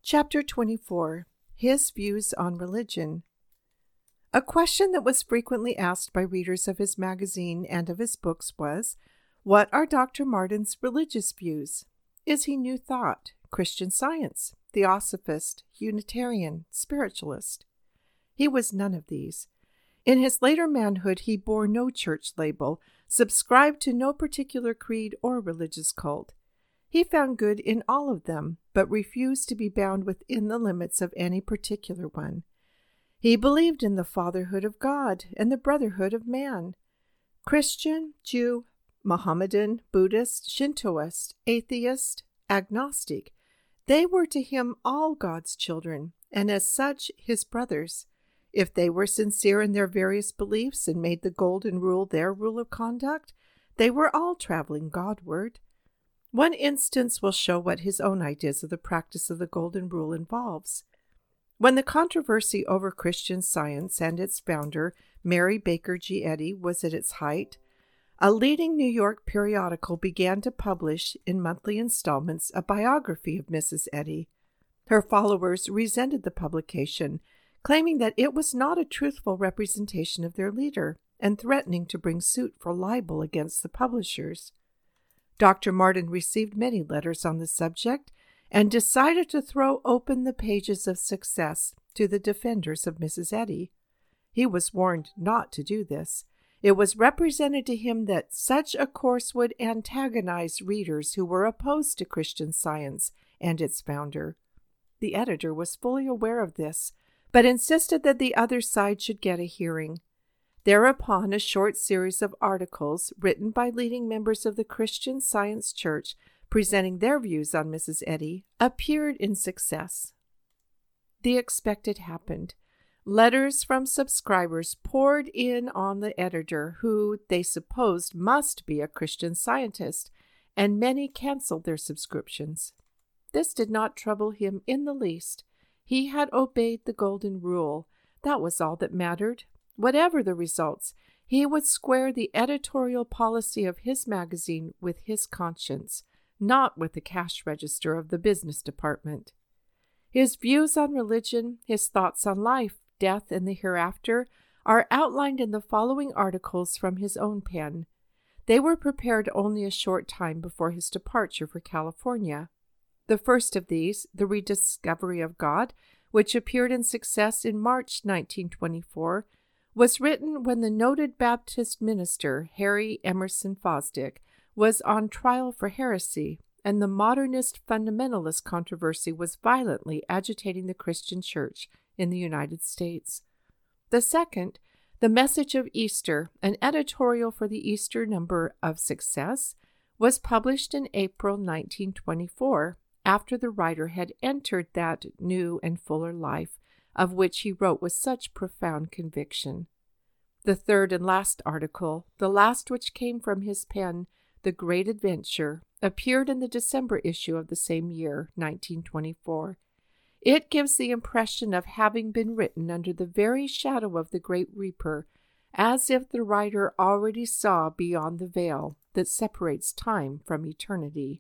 Chapter 24. His Views on Religion. A question that was frequently asked by readers of his magazine and of his books was, what are Dr. Martin's religious views? Is he New Thought, Christian Science, Theosophist, Unitarian, Spiritualist? He was none of these. In his later manhood, he bore no church label, subscribed to no particular creed or religious cult. He found good in all of them, but refused to be bound within the limits of any particular one. He believed in the fatherhood of God and the brotherhood of man. Christian, Jew, Mohammedan, Buddhist, Shintoist, atheist, agnostic, they were to him all God's children, and as such his brothers. If they were sincere in their various beliefs and made the Golden Rule their rule of conduct, they were all traveling Godward. One instance will show what his own ideas of the practice of the Golden Rule involves. When the controversy over Christian Science and its founder, Mary Baker G. Eddy, was at its height, a leading New York periodical began to publish in monthly installments a biography of Mrs. Eddy. Her followers resented the publication, claiming that it was not a truthful representation of their leader and threatening to bring suit for libel against the publishers. Dr. Martin received many letters on the subject and decided to throw open the pages of Success to the defenders of Mrs. Eddy. He was warned not to do this. It was represented to him that such a course would antagonize readers who were opposed to Christian Science and its founder. The editor was fully aware of this, but insisted that the other side should get a hearing. Thereupon, a short series of articles written by leading members of the Christian Science Church presenting their views on Mrs. Eddy appeared in Success. The expected happened. Letters from subscribers poured in on the editor, who they supposed must be a Christian Scientist, and many canceled their subscriptions. This did not trouble him in the least. He had obeyed the Golden Rule. That was all that mattered. Whatever the results, he would square the editorial policy of his magazine with his conscience, not with the cash register of the business department. His views on religion, his thoughts on life, death, and the hereafter are outlined in the following articles from his own pen. They were prepared only a short time before his departure for California. The first of these, The Rediscovery of God, which appeared in Success in March 1924, was written when the noted Baptist minister Harry Emerson Fosdick was on trial for heresy, and the modernist fundamentalist controversy was violently agitating the Christian Church in the United States. The second, The Message of Easter, an editorial for the Easter number of Success, was published in April 1924, after the writer had entered that new and fuller life of which he wrote with such profound conviction. The third and last article, the last which came from his pen, The Great Adventure, appeared in the December issue of the same year, 1924. It gives the impression of having been written under the very shadow of the Great Reaper, as if the writer already saw beyond the veil that separates time from eternity.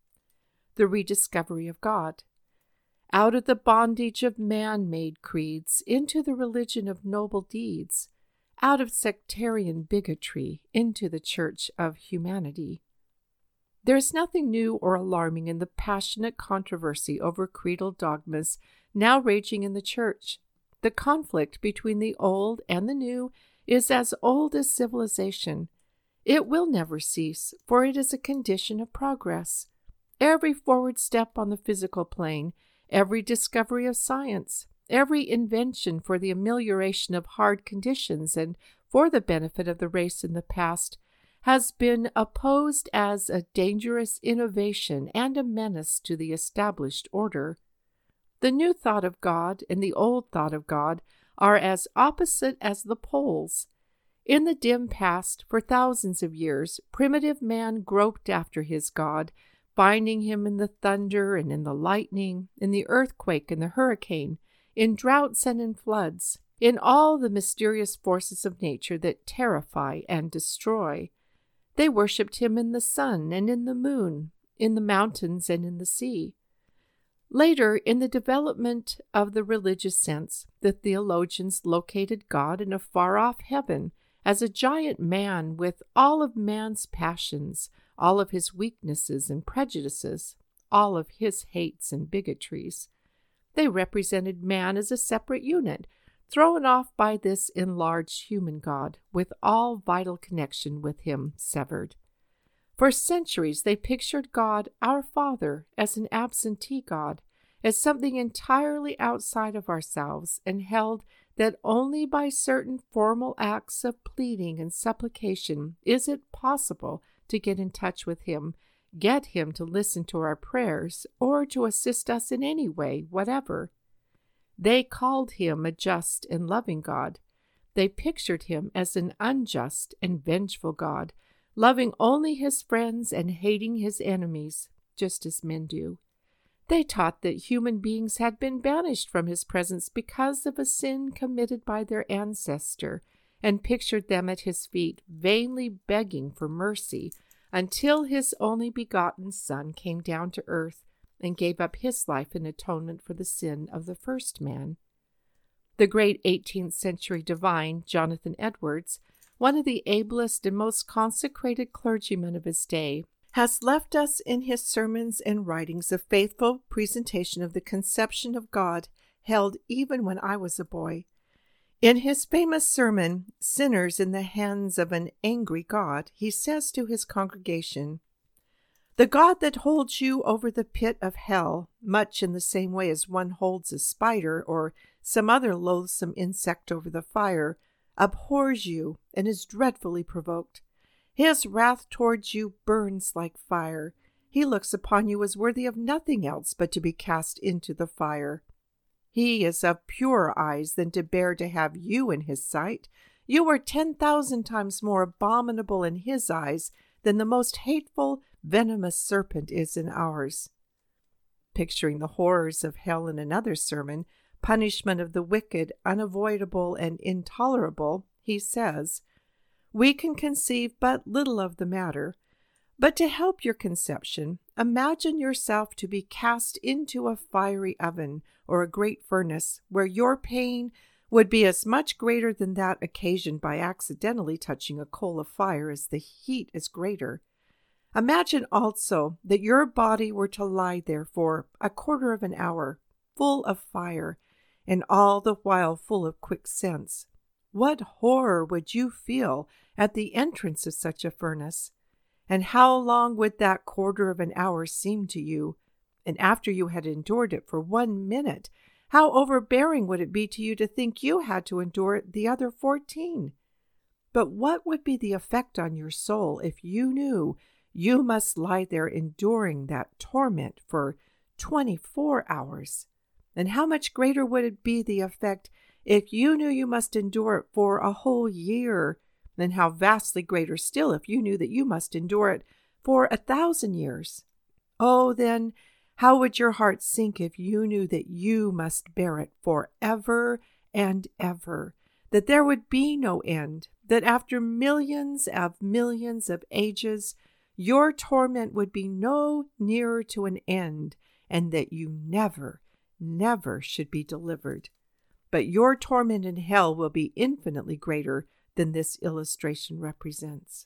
The Rediscovery of God. Out of the bondage of man-made creeds into the religion of noble deeds, out of sectarian bigotry into the Church of Humanity. There is nothing new or alarming in the passionate controversy over creedal dogmas now raging in the Church. The conflict between the old and the new is as old as civilization. It will never cease, for it is a condition of progress. Every forward step on the physical plane, every discovery of science, every invention for the amelioration of hard conditions and for the benefit of the race in the past, has been opposed as a dangerous innovation and a menace to the established order. The new thought of God and the old thought of God are as opposite as the poles. In the dim past, for thousands of years, primitive man groped after his God, finding him in the thunder and in the lightning, in the earthquake and the hurricane, in droughts and in floods, in all the mysterious forces of nature that terrify and destroy. They worshipped him in the sun and in the moon, in the mountains and in the sea. Later, in the development of the religious sense, the theologians located God in a far-off heaven as a giant man with all of man's passions, all of his weaknesses and prejudices, all of his hates and bigotries. They represented man as a separate unit, thrown off by this enlarged human God, with all vital connection with him severed. For centuries they pictured God, our Father, as an absentee God, as something entirely outside of ourselves, and held that only by certain formal acts of pleading and supplication is it possible to get in touch with him, get him to listen to our prayers, or to assist us in any way, whatever. They called him a just and loving God. They pictured him as an unjust and vengeful God, loving only his friends and hating his enemies, just as men do. They taught that human beings had been banished from his presence because of a sin committed by their ancestor, and pictured them at his feet, vainly begging for mercy, until his only begotten Son came down to earth and gave up his life in atonement for the sin of the first man. The great 18th century divine, Jonathan Edwards, one of the ablest and most consecrated clergymen of his day, has left us in his sermons and writings a faithful presentation of the conception of God held even when I was a boy. In his famous sermon, Sinners in the Hands of an Angry God, he says to his congregation, "The God that holds you over the pit of hell, much in the same way as one holds a spider or some other loathsome insect over the fire, abhors you and is dreadfully provoked. His wrath towards you burns like fire. He looks upon you as worthy of nothing else but to be cast into the fire. He is of purer eyes than to bear to have you in his sight. You are 10,000 times more abominable in his eyes than the most hateful, venomous serpent is in ours." Picturing the horrors of hell in another sermon, Punishment of the Wicked, Unavoidable and Intolerable, he says, "We can conceive but little of the matter, but to help your conception, imagine yourself to be cast into a fiery oven or a great furnace, where your pain would be as much greater than that occasioned by accidentally touching a coal of fire as the heat is greater. Imagine also that your body were to lie there for a quarter of an hour, full of fire, and all the while full of quick sense. What horror would you feel at the entrance of such a furnace? And how long would that quarter of an hour seem to you? And after you had endured it for 1 minute, how overbearing would it be to you to think you had to endure it the other 14? But what would be the effect on your soul if you knew you must lie there enduring that torment for 24 hours? And how much greater would it be the effect if you knew you must endure it for a whole year? And how vastly greater still if you knew that you must endure it for 1,000 years? Oh, then, how would your heart sink if you knew that you must bear it forever and ever, that there would be no end, that after millions of ages, your torment would be no nearer to an end, and that you never should be delivered. But your torment in hell will be infinitely greater than this illustration represents."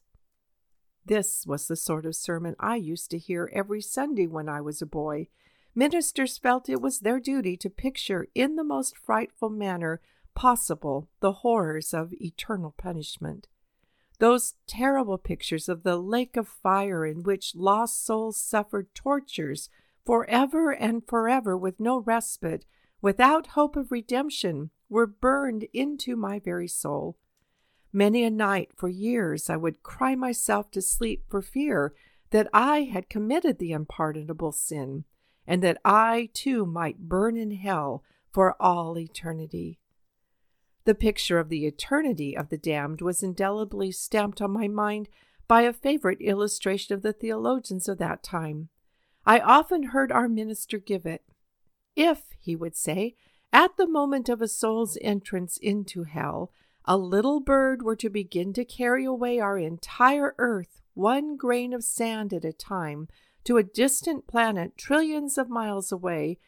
This was the sort of sermon I used to hear every Sunday when I was a boy. Ministers felt it was their duty to picture in the most frightful manner possible the horrors of eternal punishment. Those terrible pictures of the lake of fire in which lost souls suffered tortures forever and forever with no respite, without hope of redemption, were burned into my very soul. Many a night for years I would cry myself to sleep for fear that I had committed the unpardonable sin, and that I too might burn in hell for all eternity. The picture of the eternity of the damned was indelibly stamped on my mind by a favorite illustration of the theologians of that time. I often heard our minister give it. If, he would say, at the moment of a soul's entrance into hell, a little bird were to begin to carry away our entire earth, 1 grain of sand at a time, to a distant planet trillions of miles away,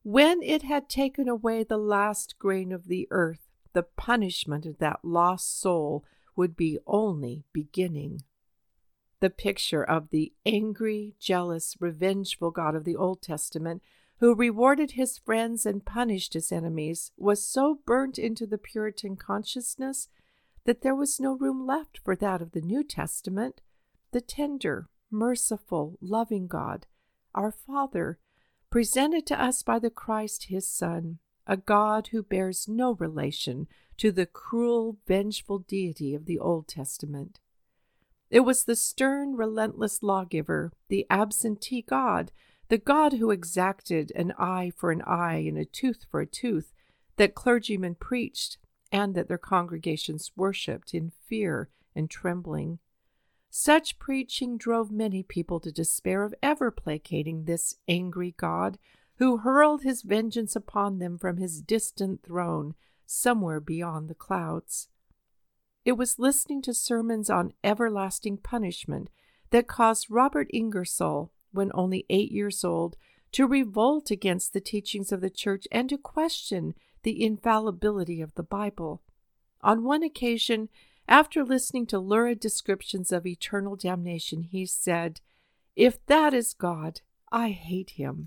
When it had taken away the last grain of the earth, the punishment of that lost soul would be only beginning. The picture of the angry, jealous, revengeful God of the Old Testament, who rewarded his friends and punished his enemies, was so burnt into the Puritan consciousness that there was no room left for that of the New Testament, the tender, merciful, loving God, our Father, presented to us by the Christ his Son, a God who bears no relation to the cruel, vengeful deity of the Old Testament. It was the stern, relentless lawgiver, the absentee God, the God who exacted an eye for an eye and a tooth for a tooth, that clergymen preached and that their congregations worshipped in fear and trembling. Such preaching drove many people to despair of ever placating this angry God, who hurled his vengeance upon them from his distant throne somewhere beyond the clouds. It was listening to sermons on everlasting punishment that caused Robert Ingersoll, when only 8 years old, to revolt against the teachings of the church and to question the infallibility of the Bible. On one occasion, after listening to lurid descriptions of eternal damnation, he said, "If that is God, I hate him."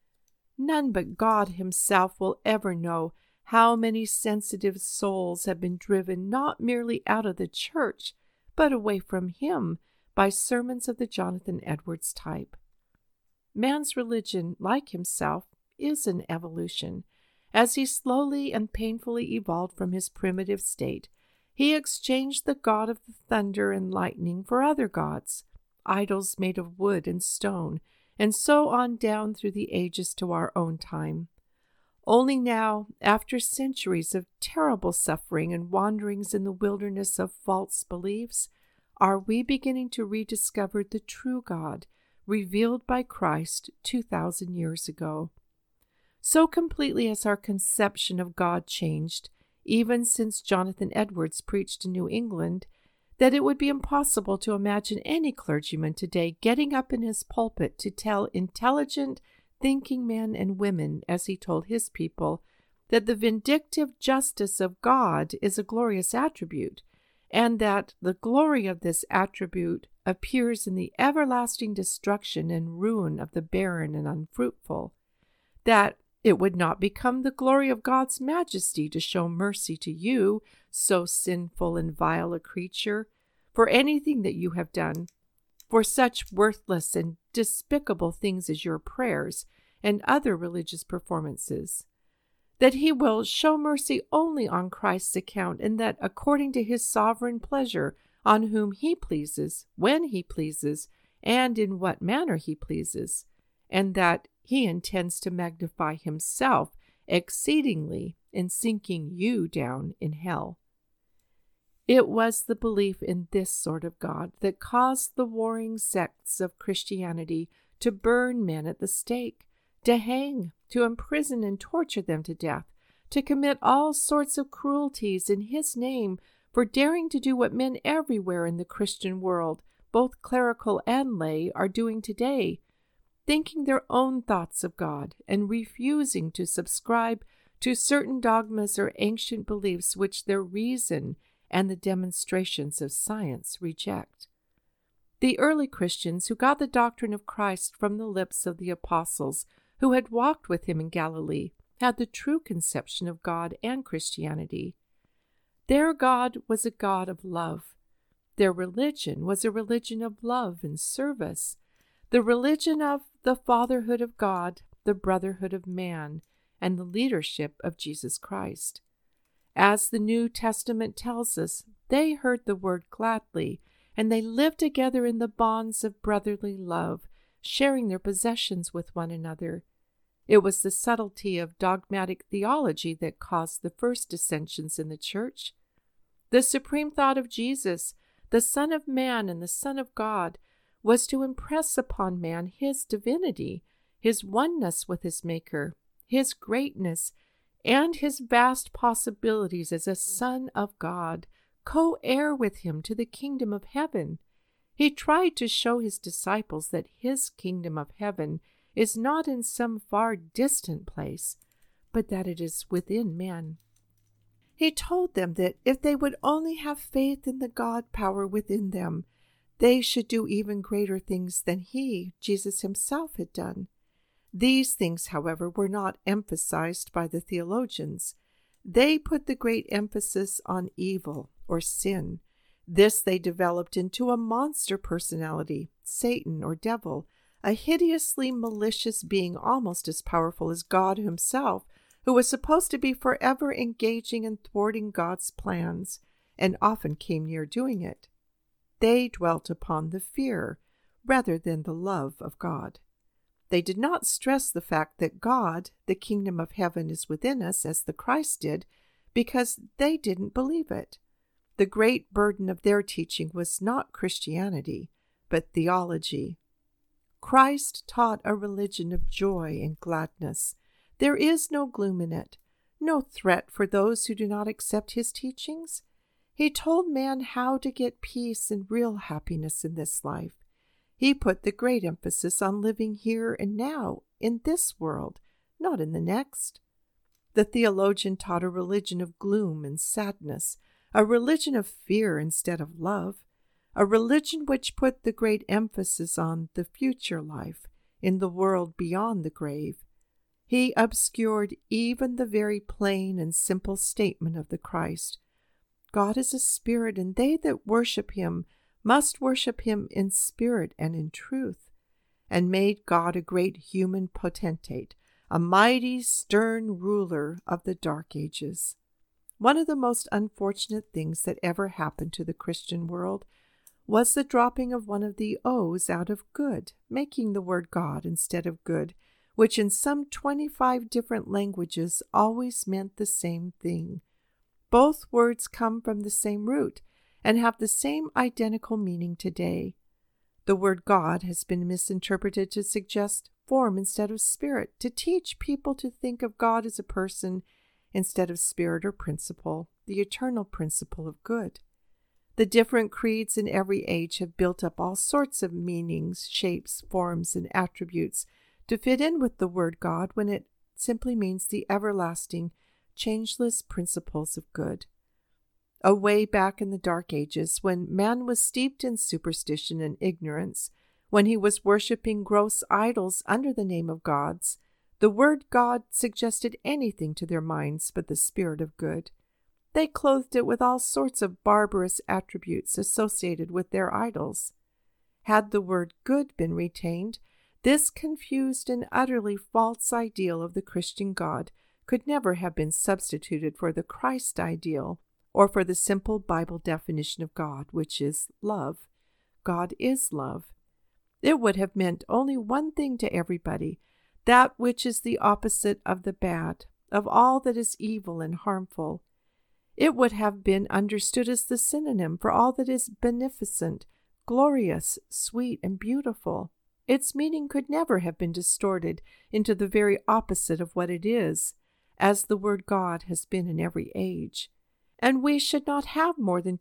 None but God himself will ever know how many sensitive souls have been driven not merely out of the church, but away from him by sermons of the Jonathan Edwards type. Man's religion, like himself, is an evolution. As he slowly and painfully evolved from his primitive state, he exchanged the God of the thunder and lightning for other gods, idols made of wood and stone, and so on down through the ages to our own time. Only now, after centuries of terrible suffering and wanderings in the wilderness of false beliefs, are we beginning to rediscover the true God revealed by Christ 2,000 years ago. So completely has our conception of God changed, even since Jonathan Edwards preached in New England, that it would be impossible to imagine any clergyman today getting up in his pulpit to tell intelligent, thinking men and women, as he told his people, that the vindictive justice of God is a glorious attribute, and that the glory of this attribute appears in the everlasting destruction and ruin of the barren and unfruitful, that it would not become the glory of God's majesty to show mercy to you, so sinful and vile a creature, for anything that you have done, for such worthless and despicable things as your prayers and other religious performances, that he will show mercy only on Christ's account, and that according to his sovereign pleasure, on whom he pleases, when he pleases, and in what manner he pleases, and that he intends to magnify himself exceedingly in sinking you down in hell. It was the belief in this sort of God that caused the warring sects of Christianity to burn men at the stake, to hang, to imprison and torture them to death, to commit all sorts of cruelties in his name for daring to do what men everywhere in the Christian world, both clerical and lay, are doing today, thinking their own thoughts of God and refusing to subscribe to certain dogmas or ancient beliefs which their reason and the demonstrations of science reject. The early Christians who got the doctrine of Christ from the lips of the apostles who had walked with him in Galilee had the true conception of God and Christianity. Their God was a God of love. Their religion was a religion of love and service, the religion of the fatherhood of God, the brotherhood of man, and the leadership of Jesus Christ. As the New Testament tells us, they heard the word gladly, and they lived together in the bonds of brotherly love, sharing their possessions with one another. It was the subtlety of dogmatic theology that caused the first dissensions in the church. The supreme thought of Jesus, the Son of Man and the Son of God, was to impress upon man his divinity, his oneness with his Maker, his greatness, and his vast possibilities as a Son of God, co-heir with him to the kingdom of heaven. He tried to show his disciples that his kingdom of heaven is not in some far distant place, but that it is within men. He told them that if they would only have faith in the God power within them, they should do even greater things than he, Jesus himself, had done. These things, however, were not emphasized by the theologians. They put the great emphasis on evil or sin. This they developed into a monster personality, Satan or devil, a hideously malicious being almost as powerful as God himself, who was supposed to be forever engaging and thwarting God's plans, and often came near doing it. They dwelt upon the fear rather than the love of God. They did not stress the fact that God, the kingdom of heaven, is within us, as the Christ did, because they didn't believe it. The great burden of their teaching was not Christianity, but theology. Christ taught a religion of joy and gladness. There is no gloom in it, no threat for those who do not accept his teachings. He told man how to get peace and real happiness in this life. He put the great emphasis on living here and now, in this world, not in the next. The theologian taught a religion of gloom and sadness, a religion of fear instead of love, a religion which put the great emphasis on the future life, in the world beyond the grave. He obscured even the very plain and simple statement of the Christ. God is a spirit, and they that worship him must worship him in spirit and in truth, and made God a great human potentate, a mighty, stern ruler of the dark ages. One of the most unfortunate things that ever happened to the Christian world was the dropping of one of the O's out of good, making the word God instead of good, which in some 25 different languages always meant the same thing. Both words come from the same root and have the same identical meaning today. The word God has been misinterpreted to suggest form instead of spirit, to teach people to think of God as a person instead of spirit or principle, the eternal principle of good. The different creeds in every age have built up all sorts of meanings, shapes, forms, and attributes to fit in with the word God when it simply means the everlasting, changeless principles of good. Away back in the Dark Ages, when man was steeped in superstition and ignorance, when he was worshipping gross idols under the name of gods, the word God suggested anything to their minds but the spirit of good. They clothed it with all sorts of barbarous attributes associated with their idols. Had the word good been retained, this confused and utterly false ideal of the Christian God could never have been substituted for the Christ ideal, or for the simple Bible definition of God, which is love. God is love. It would have meant only one thing to everybody, that which is the opposite of the bad, of all that is evil and harmful. It would have been understood as the synonym for all that is beneficent, glorious, sweet, and beautiful. Its meaning could never have been distorted into the very opposite of what it is, as the word God has been in every age. And we should not have more than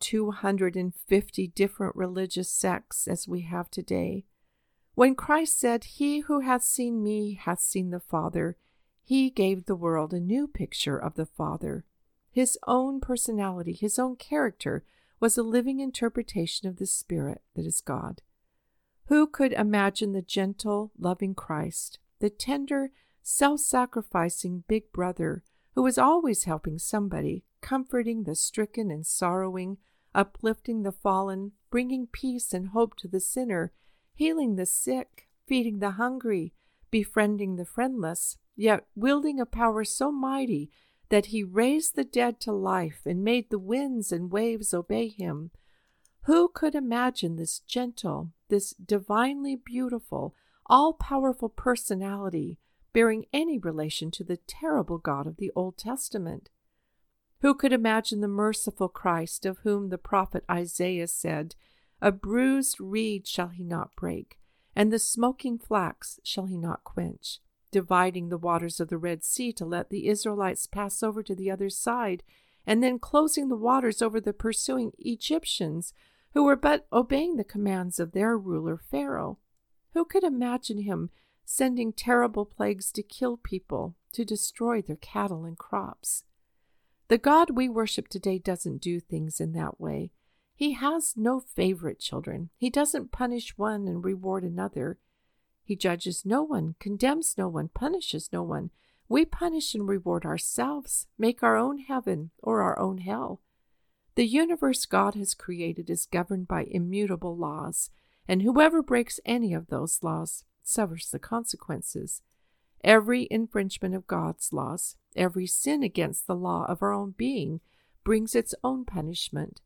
250 different religious sects as we have today. When Christ said, "He who hath seen me hath seen the Father," he gave the world a new picture of the Father. His own personality, his own character, was a living interpretation of the Spirit that is God. Who could imagine the gentle, loving Christ, the tender, self-sacrificing big brother who was always helping somebody, comforting the stricken and sorrowing, uplifting the fallen, bringing peace and hope to the sinner, healing the sick, feeding the hungry, befriending the friendless, yet wielding a power so mighty that he raised the dead to life and made the winds and waves obey him? Who could imagine this gentle, this divinely beautiful, all-powerful personality bearing any relation to the terrible God of the Old Testament? Who could imagine the merciful Christ of whom the prophet Isaiah said, "A bruised reed shall he not break, and the smoking flax shall he not quench," dividing the waters of the Red Sea to let the Israelites pass over to the other side, and then closing the waters over the pursuing Egyptians, who were but obeying the commands of their ruler Pharaoh? Who could imagine him sending terrible plagues to kill people, to destroy their cattle and crops. The God we worship today doesn't do things in that way. He has no favorite children. He doesn't punish one and reward another. He judges no one, condemns no one, punishes no one. We punish and reward ourselves, make our own heaven or our own hell. The universe God has created is governed by immutable laws, and whoever breaks any of those laws suffers the consequences. Every infringement of God's laws, every sin against the law of our own being, brings its own punishment.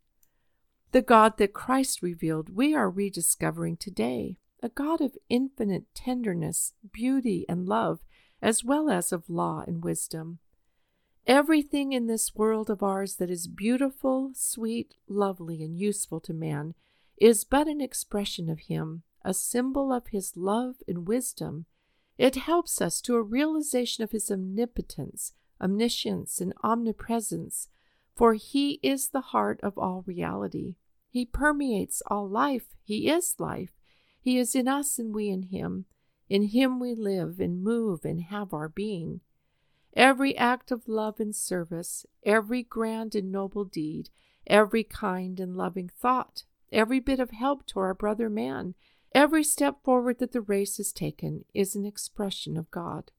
The God that Christ revealed, we are rediscovering today, a God of infinite tenderness, beauty, and love, as well as of law and wisdom. Everything in this world of ours that is beautiful, sweet, lovely, and useful to man is but an expression of Him, a symbol of His love and wisdom. It helps us to a realization of His omnipotence, omniscience, and omnipresence, for He is the heart of all reality. He permeates all life. He is life. He is in us and we in Him. In Him we live and move and have our being. Every act of love and service, every grand and noble deed, every kind and loving thought, every bit of help to our brother man, every step forward that the race has taken is an expression of God.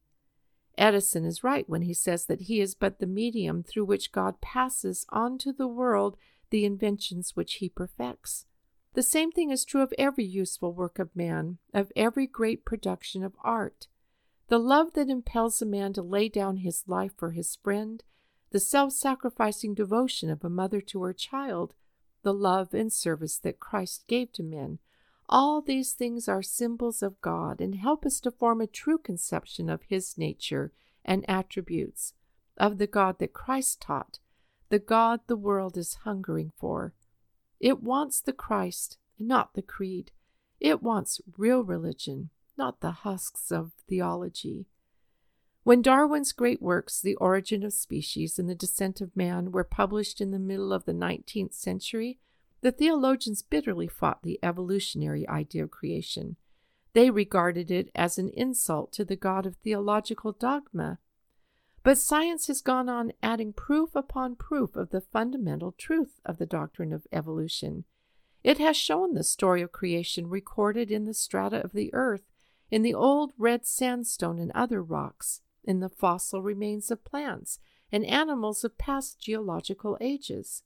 Edison is right when he says that he is but the medium through which God passes on to the world the inventions which He perfects. The same thing is true of every useful work of man, of every great production of art. The love that impels a man to lay down his life for his friend, the self-sacrificing devotion of a mother to her child, the love and service that Christ gave to men, all these things are symbols of God and help us to form a true conception of His nature and attributes, of the God that Christ taught, the God the world is hungering for. It wants the Christ, not the creed. It wants real religion, not the husks of theology. When Darwin's great works, The Origin of Species and The Descent of Man, were published in the middle of the 19th century, the theologians bitterly fought the evolutionary idea of creation. They regarded it as an insult to the God of theological dogma. But science has gone on adding proof upon proof of the fundamental truth of the doctrine of evolution. It has shown the story of creation recorded in the strata of the earth, in the old red sandstone and other rocks, in the fossil remains of plants and animals of past geological ages.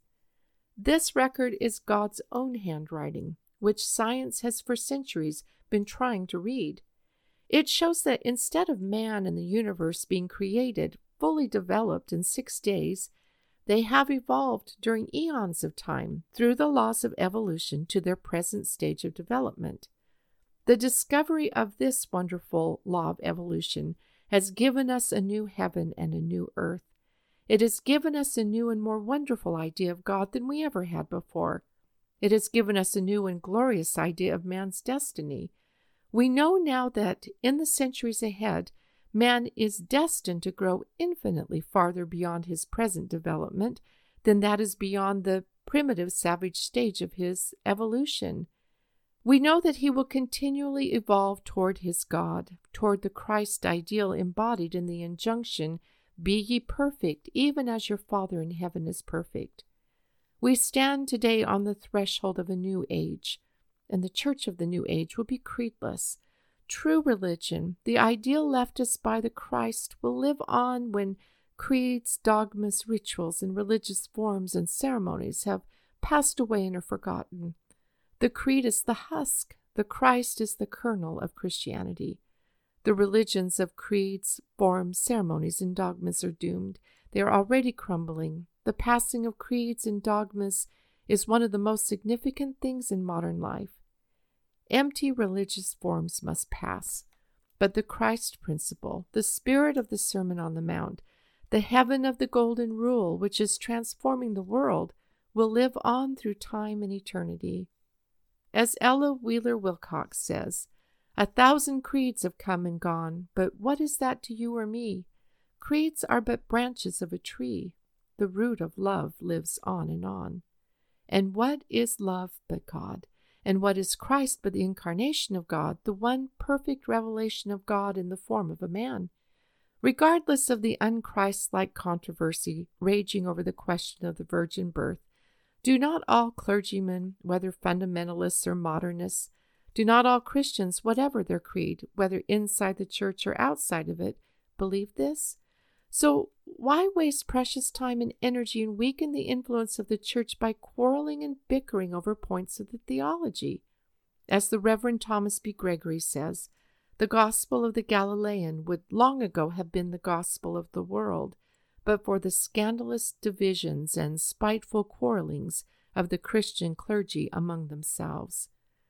This record is God's own handwriting, which science has for centuries been trying to read. It shows that instead of man and the universe being created, fully developed in 6 days, they have evolved during eons of time through the laws of evolution to their present stage of development. The discovery of this wonderful law of evolution has given us a new heaven and a new earth. It has given us a new and more wonderful idea of God than we ever had before. It has given us a new and glorious idea of man's destiny. We know now that in the centuries ahead, man is destined to grow infinitely farther beyond his present development than that is beyond the primitive savage stage of his evolution. We know that he will continually evolve toward his God, toward the Christ ideal embodied in the injunction, "Be ye perfect, even as your Father in heaven is perfect." We stand today on the threshold of a new age, and the church of the new age will be creedless. True religion, the ideal left us by the Christ, will live on when creeds, dogmas, rituals, and religious forms and ceremonies have passed away and are forgotten. The creed is the husk. The Christ is the kernel of Christianity. The religions of creeds, forms, ceremonies, and dogmas are doomed. They are already crumbling. The passing of creeds and dogmas is one of the most significant things in modern life. Empty religious forms must pass, but the Christ principle, the spirit of the Sermon on the Mount, the heaven of the golden rule, which is transforming the world, will live on through time and eternity. As Ella Wheeler Wilcox says, 1,000 creeds have come and gone, but what is that to you or me? Creeds are but branches of a tree. The root of love lives on and on. And what is love but God? And what is Christ but the incarnation of God, the one perfect revelation of God in the form of a man? Regardless of the un-Christ-like controversy raging over the question of the virgin birth, do not all clergymen, whether fundamentalists or modernists, do not all Christians, whatever their creed, whether inside the church or outside of it, believe this? So why waste precious time and energy and weaken the influence of the church by quarreling and bickering over points of the theology? As the Reverend Thomas B. Gregory says, the gospel of the Galilean would long ago have been the gospel of the world, but for the scandalous divisions and spiteful quarrelings of the Christian clergy among themselves.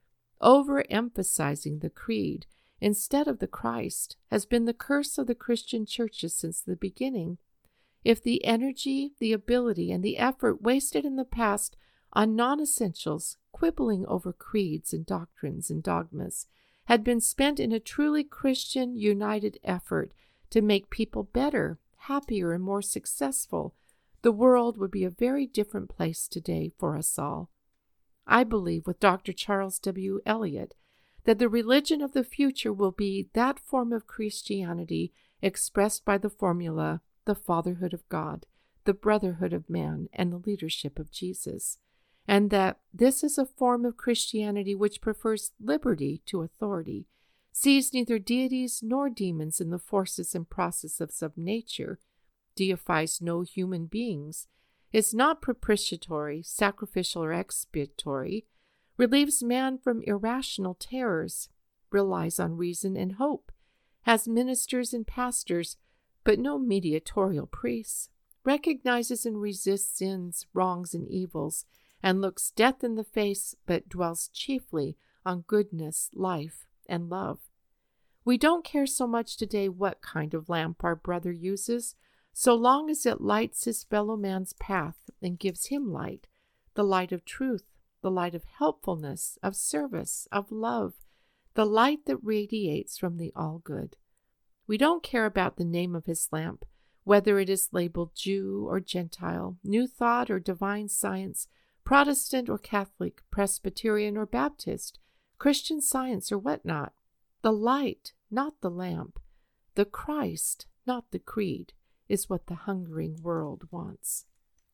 Overemphasizing the creed instead of the Christ has been the curse of the Christian churches since the beginning. If the energy, the ability, and the effort wasted in the past on non-essentials, quibbling over creeds and doctrines and dogmas, had been spent in a truly Christian united effort to make people better, happier, and more successful, the world would be a very different place today for us all. I believe with Dr. Charles W. Eliot that the religion of the future will be that form of Christianity expressed by the formula, the fatherhood of God, the brotherhood of man, and the leadership of Jesus, and that this is a form of Christianity which prefers liberty to authority, sees neither deities nor demons in the forces and processes of nature, deifies no human beings, is not propitiatory, sacrificial, or expiatory, relieves man from irrational terrors, relies on reason and hope, has ministers and pastors, but no mediatorial priests, recognizes and resists sins, wrongs, and evils, and looks death in the face, but dwells chiefly on goodness, life, and love. We don't care so much today what kind of lamp our brother uses, so long as it lights his fellow man's path and gives him light, the light of truth, the light of helpfulness, of service, of love, the light that radiates from the all-good. We don't care about the name of his lamp, whether it is labeled Jew or Gentile, New Thought or Divine Science, Protestant or Catholic, Presbyterian or Baptist, Christian Science or whatnot. The light, not the lamp, the Christ, not the creed, is what the hungering world wants.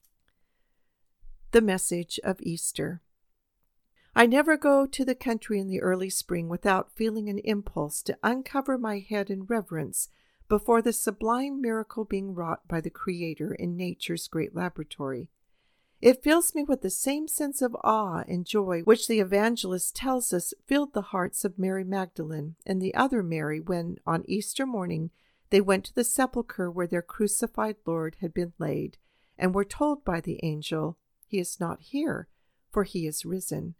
The message of Easter. I never go to the country in the early spring without feeling an impulse to uncover my head in reverence before the sublime miracle being wrought by the Creator in nature's great laboratory. It fills me with the same sense of awe and joy which the evangelist tells us filled the hearts of Mary Magdalene and the other Mary when, on Easter morning, they went to the sepulchre where their crucified Lord had been laid, and were told by the angel, "He is not here, for he is risen."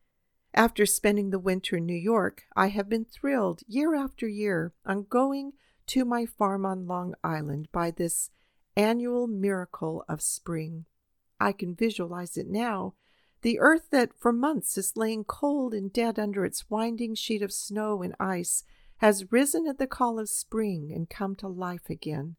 After spending the winter in New York, I have been thrilled year after year on going to my farm on Long Island by this annual miracle of spring. I can visualize it now. The earth that for months is laying cold and dead under its winding sheet of snow and ice has risen at the call of spring and come to life again.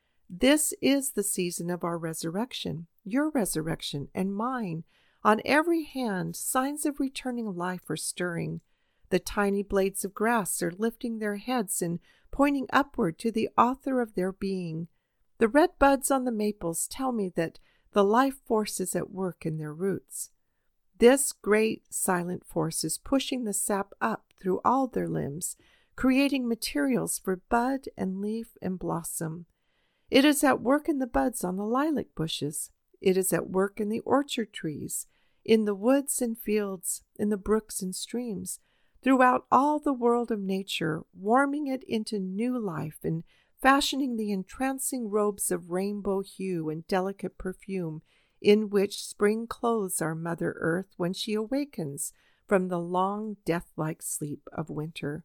This is the season of our resurrection, your resurrection and mine. On every hand, signs of returning life are stirring. The tiny blades of grass are lifting their heads and pointing upward to the author of their being. The red buds on the maples tell me that the life force is at work in their roots. This great silent force is pushing the sap up through all their limbs, creating materials for bud and leaf and blossom. It is at work in the buds on the lilac bushes. It is at work in the orchard trees, in the woods and fields, in the brooks and streams, throughout all the world of nature, warming it into new life and fashioning the entrancing robes of rainbow hue and delicate perfume in which spring clothes our Mother Earth when she awakens from the long death-like sleep of winter.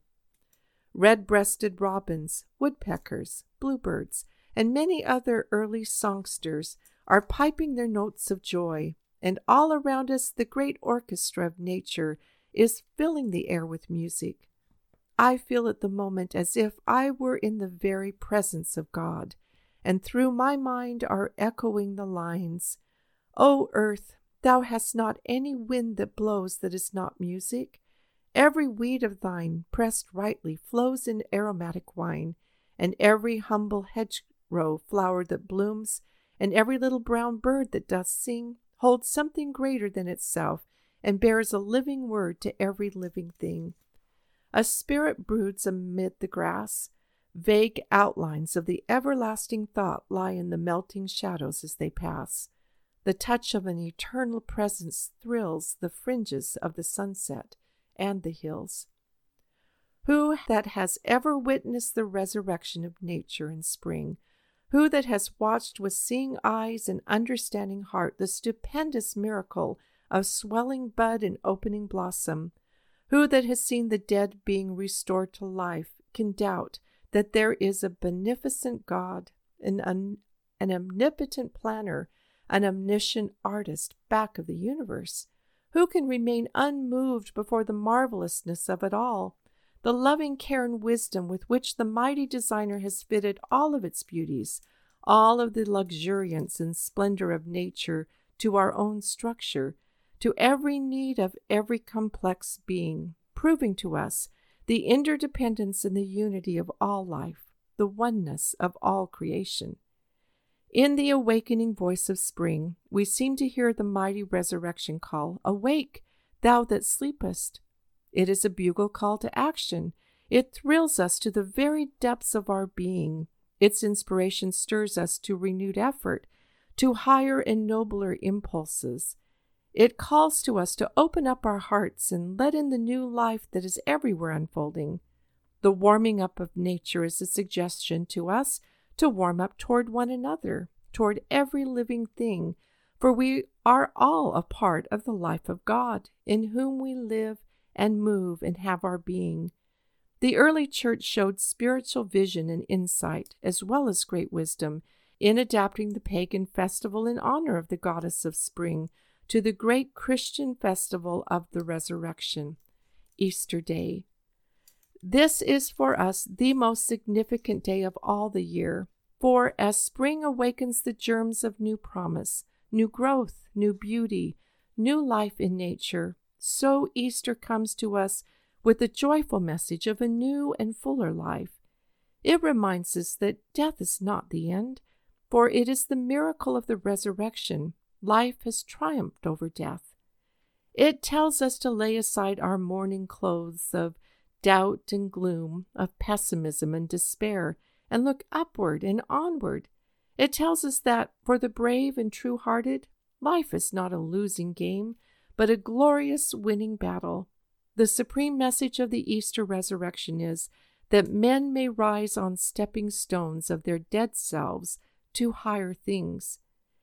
Red-breasted robins, woodpeckers, bluebirds, and many other early songsters are piping their notes of joy, and all around us the great orchestra of nature is filling the air with music. I feel at the moment as if I were in the very presence of God, and through my mind are echoing the lines, "O earth, Thou hast not any wind that blows that is not music. Every weed of thine, pressed rightly, flows in aromatic wine, and every humble hedgerow flower that blooms, and every little brown bird that doth sing, holds something greater than itself, and bears a living word to every living thing. A spirit broods amid the grass. Vague outlines of the everlasting thought lie in the melting shadows as they pass. The touch of an eternal presence thrills the fringes of the sunset and the hills. Who that has ever witnessed the resurrection of nature in spring? Who that has watched with seeing eyes and understanding heart the stupendous miracle of swelling bud and opening blossom? Who that has seen the dead being restored to life can doubt that there is a beneficent God, an omnipotent planner, an omniscient artist back of the universe? Who can remain unmoved before the marvelousness of it all, the loving care and wisdom with which the mighty designer has fitted all of its beauties, all of the luxuriance and splendor of nature to our own structure, to every need of every complex being, proving to us the interdependence and the unity of all life, the oneness of all creation? In the awakening voice of spring, we seem to hear the mighty resurrection call, "Awake, thou that sleepest." It is a bugle call to action. It thrills us to the very depths of our being. Its inspiration stirs us to renewed effort, to higher and nobler impulses. It calls to us to open up our hearts and let in the new life that is everywhere unfolding. The warming up of nature is a suggestion to us to warm up toward one another, toward every living thing, for we are all a part of the life of God, in whom we live and move and have our being. The early church showed spiritual vision and insight, as well as great wisdom, in adapting the pagan festival in honor of the goddess of spring to the great Christian festival of the resurrection, Easter Day. This is for us the most significant day of all the year, for as spring awakens the germs of new promise, new growth, new beauty, new life in nature, so Easter comes to us with the joyful message of a new and fuller life. It reminds us that death is not the end, for it is the miracle of the resurrection. Life has triumphed over death. It tells us to lay aside our mourning clothes of doubt and gloom, of pessimism and despair, and look upward and onward. It tells us that, for the brave and true-hearted, life is not a losing game, but a glorious winning battle. The supreme message of the Easter resurrection is that men may rise on stepping stones of their dead selves to higher things.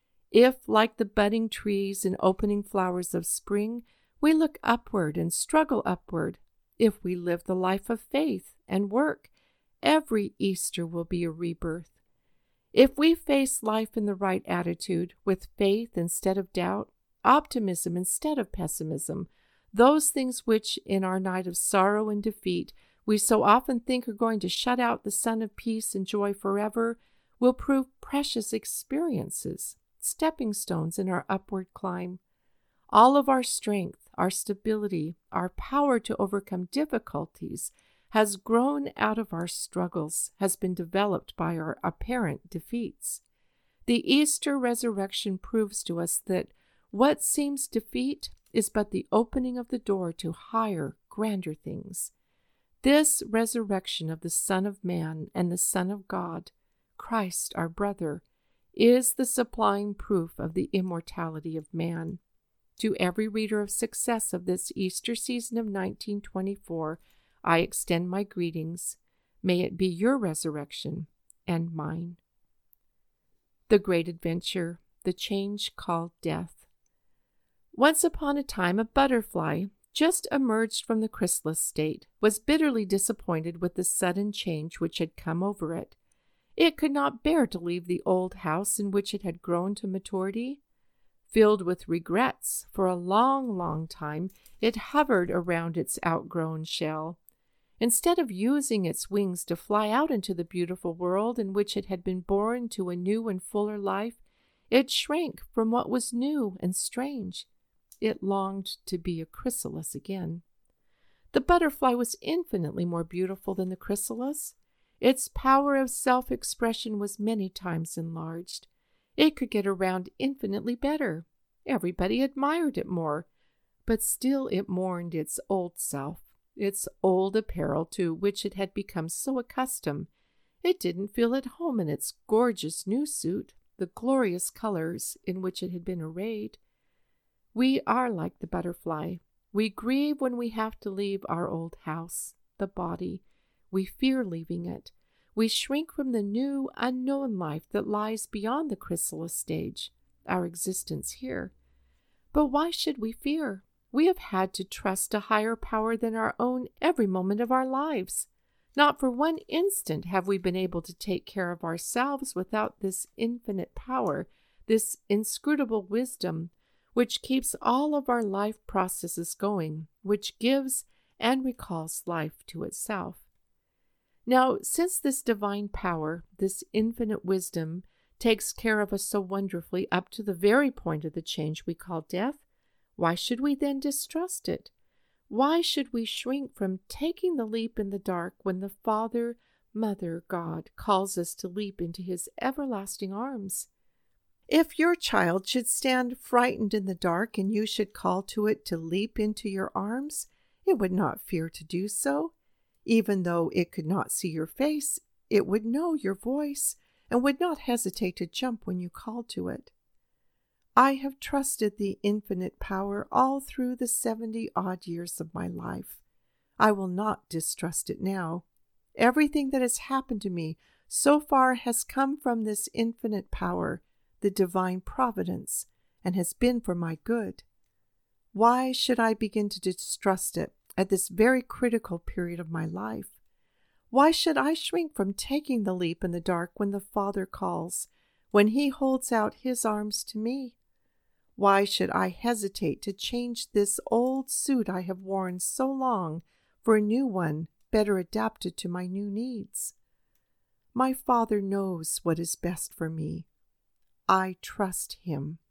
If, like the budding trees and opening flowers of spring, we look upward and struggle upward, if we live the life of faith and work, every Easter will be a rebirth. If we face life in the right attitude, with faith instead of doubt, optimism instead of pessimism, those things which, in our night of sorrow and defeat, we so often think are going to shut out the sun of peace and joy forever, will prove precious experiences, stepping stones in our upward climb. All of our strength, our stability, our power to overcome difficulties has grown out of our struggles, has been developed by our apparent defeats. The Easter resurrection proves to us that what seems defeat is but the opening of the door to higher, grander things. This resurrection of the Son of Man and the Son of God, Christ our brother, is the supplying proof of the immortality of man. To every reader of success of this Easter season of 1924, I extend my greetings. May it be your resurrection and mine. The Great Adventure, the change called death. Once upon a time, a butterfly, just emerged from the chrysalis state, was bitterly disappointed with the sudden change which had come over it. It could not bear to leave the old house in which it had grown to maturity. Filled with regrets, for a long, long time, it hovered around its outgrown shell. Instead of using its wings to fly out into the beautiful world in which it had been born to a new and fuller life, It shrank from what was new and strange. It longed to be a chrysalis again. The butterfly was infinitely more beautiful than the chrysalis. Its power of self-expression was many times enlarged. It could get around infinitely better. Everybody admired it more, but still it mourned its old self, its old apparel to which it had become so accustomed. It didn't feel at home in its gorgeous new suit, the glorious colors in which it had been arrayed. We are like the butterfly. We grieve when we have to leave our old house, the body. We fear leaving it. We shrink from the new, unknown life that lies beyond the chrysalis stage, our existence here. But why should we fear? We have had to trust a higher power than our own every moment of our lives. Not for one instant have we been able to take care of ourselves without this infinite power, this inscrutable wisdom, which keeps all of our life processes going, which gives and recalls life to itself. Now, since this divine power, this infinite wisdom, takes care of us so wonderfully up to the very point of the change we call death, why should we then distrust it? Why should we shrink from taking the leap in the dark when the Father, Mother, God calls us to leap into His everlasting arms? If your child should stand frightened in the dark and you should call to it to leap into your arms, it would not fear to do so. Even though it could not see your face, it would know your voice and would not hesitate to jump when you called to it. I have trusted the infinite power all through the 70-odd years of my life. I will not distrust it now. Everything that has happened to me so far has come from this infinite power, the divine providence, and has been for my good. Why should I begin to distrust it at this very critical period of my life? Why should I shrink from taking the leap in the dark when the Father calls, when He holds out His arms to me? Why should I hesitate to change this old suit I have worn so long for a new one better adapted to my new needs? My Father knows what is best for me. I trust Him.